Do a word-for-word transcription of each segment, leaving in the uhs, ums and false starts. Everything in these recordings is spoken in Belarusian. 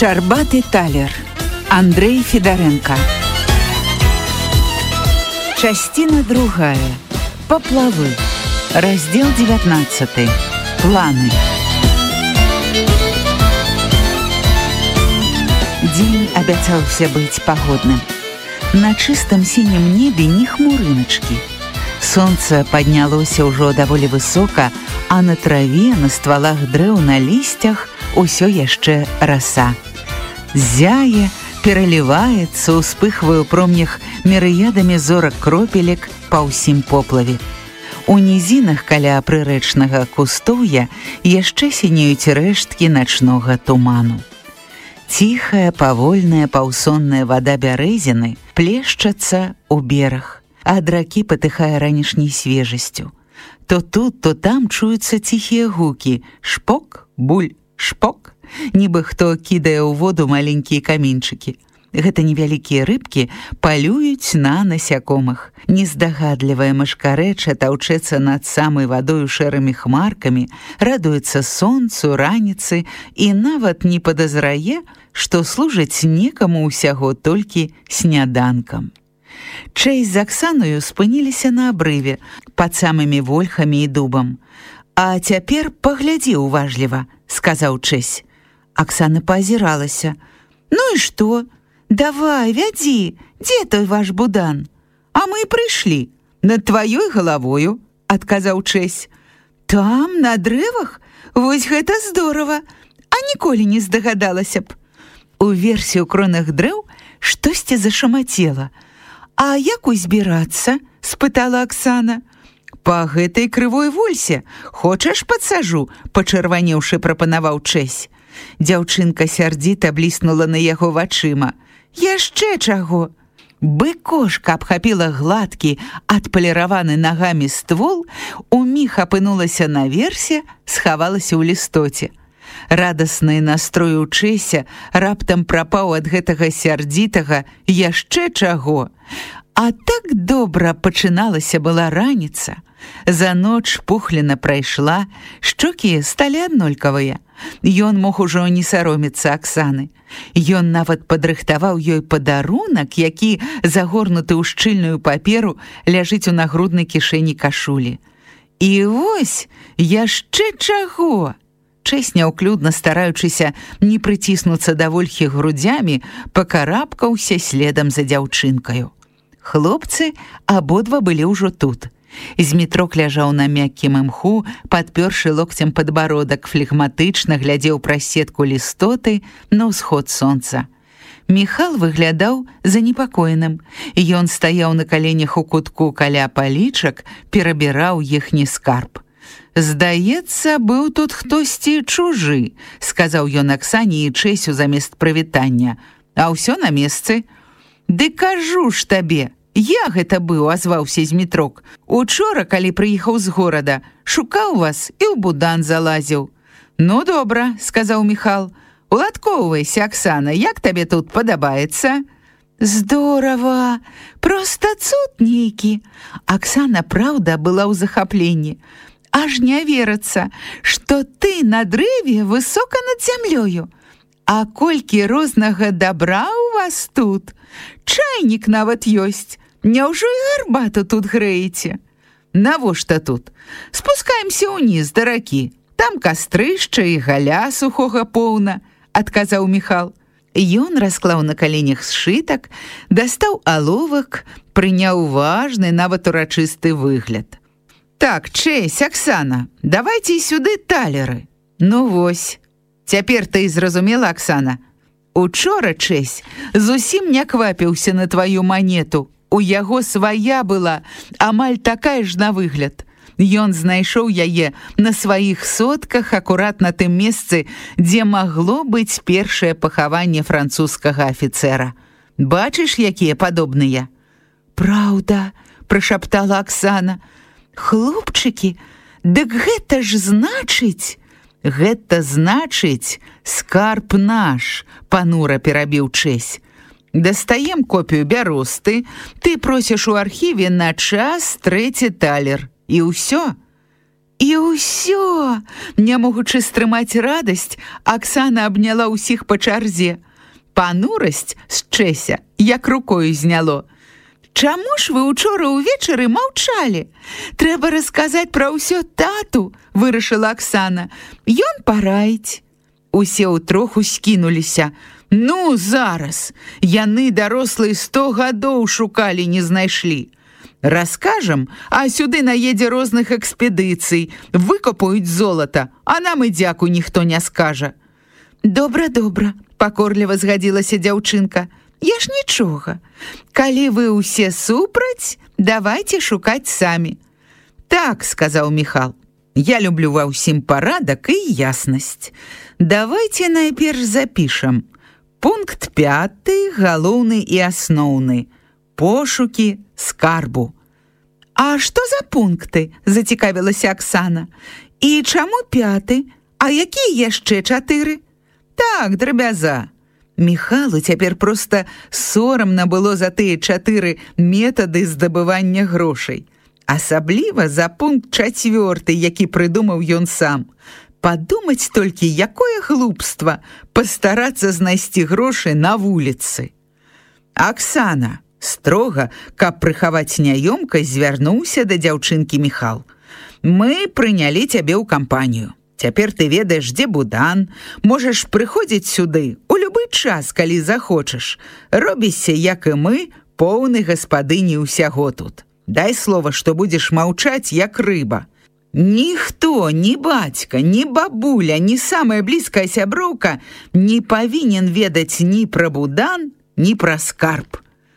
Шчарбаты талер. Андрей Федоренко. Частина другая. Поплавы. Раздел девятнадцатый. Планы. Дзень абяцаўся быць пагодным. На чыстым сінім небе ні хмурыначкі. Сонца паднялося ўжо даволі высока, а на траве, на ствалах дрэў, на лісцях усё яшчэ раса. Зяе, пераліваецца, успыхвае ў промнях мірыядамі зорак кропелек па ўсім поплаве. У нізінах каля прырэчнага кустоўя яшчэ сінеюць рэшткі начнога туману. Ціхая, павольная паўсонная вада бярэзіны плешчацца ў бераг, ад ракі патыхае ранішняй свежасцю. То тут, то там чуюцца ціхія гукі: шпок, буль, шпок, нібы хто кідае ў воду маленькія каменьчыкі. Гэта невялікія рыбкі палююць на насякомых. Нездагадлівая мышкарэча таўчэцца над самай вадою шэрымі хмаркамі, радуецца сонцу, раніцы і нават не падазрае, што служыць некаму ўсяго толькі сняданкам. Чэй з Аксанаю спыніліся на абрыве пад самымі вольхамі і дубам. «А цяпер паглядзі уважліва», — сказаў Чэсь. Аксана паазіралася. «Ну і што? Давай, вядзі, дзе той ваш будан?» «А мы і прыйшлі, над тваёй галавою», — адказаў Чэсь. «Там, на дрэвах? Вось гэта здорава, а ніколі не здагадалася б». Уверсе ў кронах дрэў штосьці зашамацела. «А як узбірацца?» — спытала Аксана. «Па гэтай крывой вольсе. Хочаш, падсажу?» — пачырванеўшы прапанаваў Чэсь. Дзяўчынка сярдзіта бліснула на яго вачыма. «Яшчэ чаго?» Быкошка абхапіла гладкі, адпаліраваны нагамі ствол, уміг апынулася наверсе, схавалася ў лістоце. Радасны настрой у Чэся раптам прапаў ад гэтага сярдзітага «яшчэ чаго». А так добра пачыналася была раніца. За ноч пухліна прайшла, шчокі сталі аднолькавыя. Ён мог ужо не саромецца Аксаны. Ён нават падрыхтаваў ёй падарунак, які, загорнуты ў шчыльную паперу, ляжыць у нагруднай кішэні кашулі. І вось яшчэ чаго! Чэсь, няўклюдна стараючыся не прыціснуцца да вольхі грудзямі, пакарабкаўся следам за дзяўчынкаю. Хлопцы абодва былі ўжо тут. Змітрок ляжаў на мяккім імху, падпёршы локцем падбародак, флегматычна глядзеў праз сетку лістоты на ўсход сонца. Міхал выглядаў занепакоеным. Ён стаяў на каленях у кутку каля палічак, перабіраў іхні скарб. «Здаецца, быў тут хтосьці чужы», — сказаў ён Аксане і Чэсю замест прывітання. «А ўсё на месцы». «Ды кажу ж табе, я гэта быў», — азваўся Змітрок. «Учора, калі прыехаў з горада, шукаў вас і ў будан залазіў». «Ну, добра», — сказаў Міхал. «Уладкоўвайся, Аксана, як табе тут падабаецца?» «Здорава! Проста цуд нейкі!» Аксана, праўда, была ў захапленні. «Аж не верыцца, што ты на дрэве высока над зямлёю. А колькі рознага добра ў вас тут! Чайнік нават ёсць. Няўжо і гарбату тут грэеце?» «Навошта тут? Спускаемся ўніз да ракі. Там кастрышча і галя сухога поўна», — адказаў Міхал. Ён расклаў на каленях сшытак, дастаў аловак, прыняў важны, нават урачысты выгляд. «Так, Чэсь, Аксана, давайце сюды талеры». «Ну вось. Цяпер ты зразумела, Аксана? Учора Чэсь зусім не квапіўся на тваю манету. У яго свая была, амаль такая ж на выгляд. Ён знайшоў яе на сваіх сотках акурат на тым месцы, дзе магло быць першае пахаванне французскага афіцэра. Бачыш, якія падобныя?» «Праўда», — прашаптала Аксана. «Хлопчыкі, дык гэта ж значыць...» «Гэта значыць, скарб наш», — панура перабіў Чэсь. «Дастаем копію бяросты, ты просіш у архіве на час трэці талер, і ўсё». І ўсё! Не могучы стрымаць радасць, Аксана абняла ўсіх па чарзе. Панурасць з Чэся як рукою зняло. Чаму ж вы учора ўвечары маўчалі? Трэба расказаць пра ўсё тату, вырашыла Аксана. Ён параіць. Усе ўтроху скінуліся. Ну, зараз! Яны дарослыя сто гадоў шукалі, не знайшлі. Раскажам, а сюды наедзе розных экспедыцый, выкопаюць золата, а нам і дзяку ніхто не скажа. Добра, добра, пакорліва згадзілася дзяўчынка. Я ж нічога. Калі вы ўсе супраць, давайце шукаць самі. Так, сказаў Міхал. Я люблю ва ўсім парадак і яснасць. Давайце найперш запішам. Пункт пяты, галоўны і асноўны. Пошукі скарбу. А што за пункты? Зацікавілася Аксана. І чаму пяты? А якія яшчэ чатыры? Так, драбяза. Міхалу цяпер проста сорамна было за тыя чатыры метады здабывання грошай. Асабліва за пункт чацвёрты, які прыдумаў ён сам. Падумаць толькі, якое глупства пастарацца знайсці грошы на вуліцы. Аксана, строга, каб прыхаваць няёмкасць, звярнуўся да дзяўчынкі Міхал. Мы прынялі цябе ў кампанію. Цяпер ты ведаеш, дзе Будан, можаш прыходзіць сюды у любы час, калі захочаш. Робішся, як і мы, поўны гаспадыні ўсяго тут. Дай слова, што будзеш маўчаць, як рыба. Ніхто, ні бацька, ні бабуля, ні самая блізкая сяброўка не павінен ведаць ні пра Будан, ні пра скарб.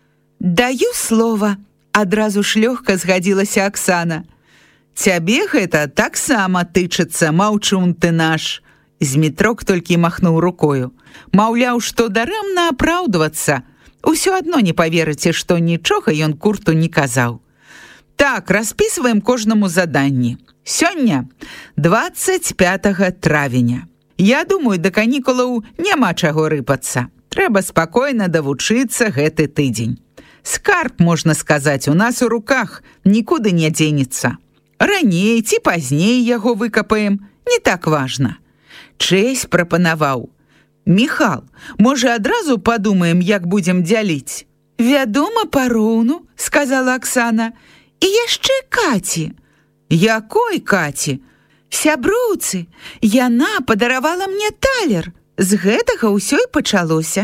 Даю слова, адразу ж лёгка згадзілася Аксана. Цябе гэта таксама тычыцца, маўчун ты наш. Змітрок толькі махнуў рукою. Маўляў, што дарэмна апраўдвацца. Усё адно не паверыце, што нічога ён Курту не казаў. Так, распісваем кожнаму заданні. Сёння дваццаць пятага травеня. Я думаю, да канікулаў няма чаго рыпацца. Трэба спакойна давучыцца гэты тыдзень. Скарб, можна сказаць, у нас у руках, нікуды не дзенецца. Раней ці пазней яго выкапаем, не так важна. Чэсь прапанаваў. Міхал, можа, адразу падумаем, як будзем дзяліць? Вядома, пароўну, сказала Аксана. І яшчэ Каці. Якой Каці? Сяброўцы, яна падаравала мне талер. З гэтага ўсё і пачалося.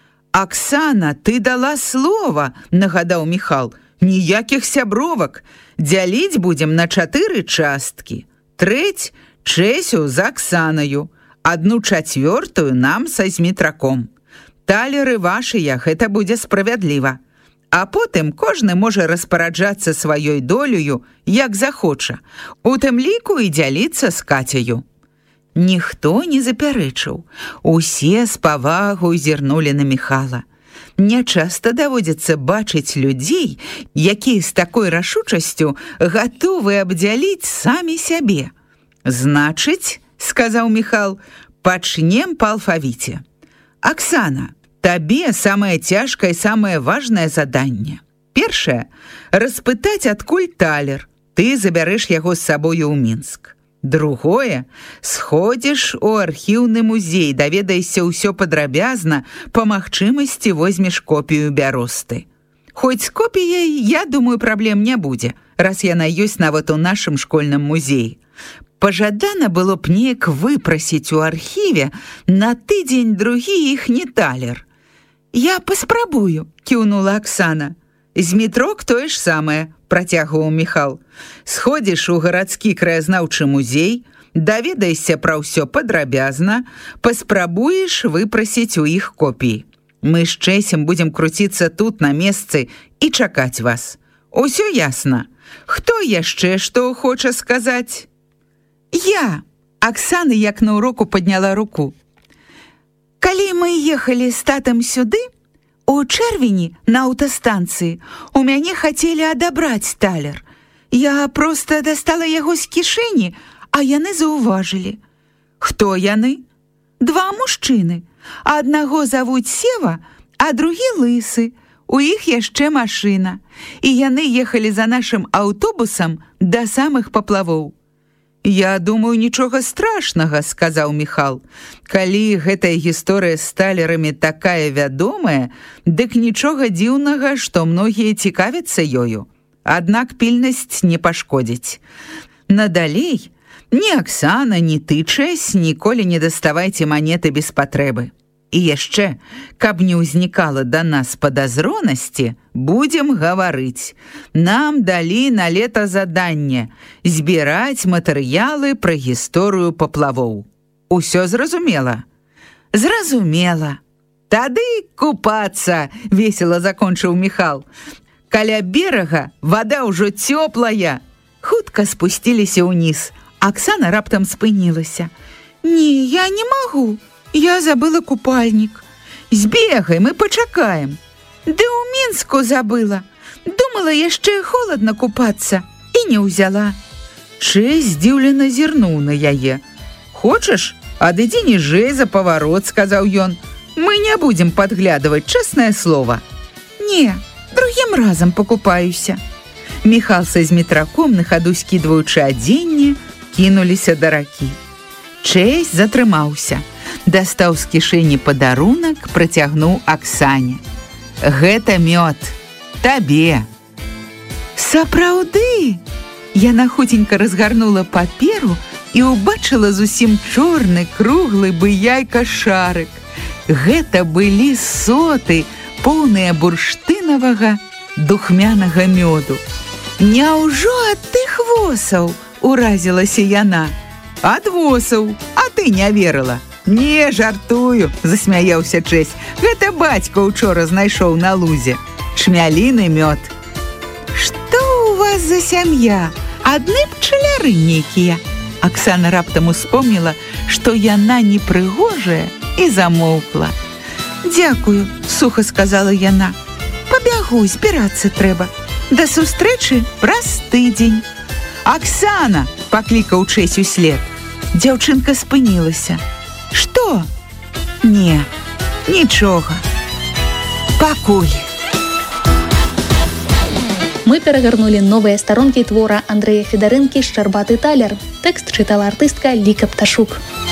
Аксана, ты дала слова, нагадаў Міхал. Ніякіх сябровак. Дзяліць будзем на чатыры часткі. Трэць Чэсю з Аксанаю. Адну чацвёртую нам са Змітраком. Талеры вашыя, гэта будзе справядліва. А потым кожны можа распараджацца сваёй долею, як захоча. У тым ліку і дзяліцца з Кацяю. Ніхто не запярэчыў. Усе з павагой зірнулі на Міхала. Нячаста даводзіцца бачыць людзей, якія з такой рашучасцю гатовы абдзяліць самі сябе. Значыць, сказаў Міхал, пачнем па алфавіце. Аксана, табе самае цяжкае, самае важнае заданне. Першае – распытаць, адкуль талер. Ты забярэш яго з сабою ў Мінск. Другое – сходзіш у архіўны музей, даведаешся ўсё падрабязна, па магчымасці возьмеш копію бяросты. Хоць з копіяй, я думаю, праблем не будзе, раз яна ёсць нават у нашым школьным музеі. Пажадана было б неяк выпрасіць у архіве на тыдзень другі іхні талер. Я паспрабую, кіўнула Аксана. Змітрок тое ж самае, працягваў Міхал. Сходзіш у гарадскі краязнаўчы музей, даведаешся пра ўсё падрабязна, паспрабуеш выпрасіць у іх копіі. Мы з Чэсем будзем круціцца тут на месцы і чакаць вас. Усё ясна. Хто яшчэ што хоча сказаць? Я! Аксана як на уроку падняла руку. Калі мы ехалі з татам сюды, у чэрвені на аўтастанцыі у мяне хацелі адабраць талер. Я проста дастала яго з кішэні, а яны заўважылі. Хто яны? Два мужчыны. Аднаго завуць Сева, а другі лысы. У іх яшчэ машына. І яны ехалі за нашым аўтобусам да самых паплавоў. Я думаю, нічога страшнага, сказаў Міхал. Калі гэтая гісторыя з талерамі такая вядомая, дык нічога дзіўнага, што многія цікавяцца ёю. Аднак пільнасць не пашкодзіць. Надалей, ні Аксана, ні ты, Чэсь, ніколі не даставайце манеты без патрэбы. І яшчэ, каб не ўзнікала да нас падазронасці, будзем гаварыць. Нам далі на лета заданне збіраць матэрыялы пра гісторыю паплавоў. Усё зразумела? Зразумела. Тады купацца, весела закончыў Міхал. Каля берага вада ўжо цёплая. Хутка спусціліся ўніз. Аксана раптам спынілася. Не, я не магу. Я забыла купальнік. Збегай, мы пачакаем. Ды ў Мінску забыла. Думала, яшчэ холадна купацца. І не ўзяла. Чэсь здзіўлена зірнуў на яе. Хочаш? Адыдзі ніжэй за паварот, сказаў ён. Мы не будзем падглядываць, чэснае слова. Не, другім разам пакупаюся. Міхал са зметраком, на хаду скідваючы адзенне, кінуліся да ракі. Чэсь затрымаўся. Дастаў з кішэні падарунак, працягнуў Аксане. Гэта мёд. Табе. Сапраўды? Яна хутенька разгарнула паперу і ўбачыла зусім чорны, круглы быяйка шарык. Гэта былі соты, поўныя бурштынавага, духмянага мёду. Няўжо ад тых восаў? Уразілася яна. Ад восаў, а ты не верыла. Не, жартую, засмяяўся Чэсь. Гэта бацька учора знайшоў на лузе. Чмяліны мёд. Што ў вас за сям'я? Адны пчаляры нейкія. Аксана раптам успомніла, што яна непрыгожая, і замоўкла. Дзякую, суха сказала яна. Пабягу, збірацца трэба. Да сустрэчы праз тыдзень. Аксана, паклікаў Чэсь услед. Дзяўчынка спынілася. Што? Не, нічога. Пакуль. Мы перагарнулі новыя старонкі твора Андрэя Федарынкі «Шчарбаты талер». Тэкст чытала артыстка Ліка Пташук.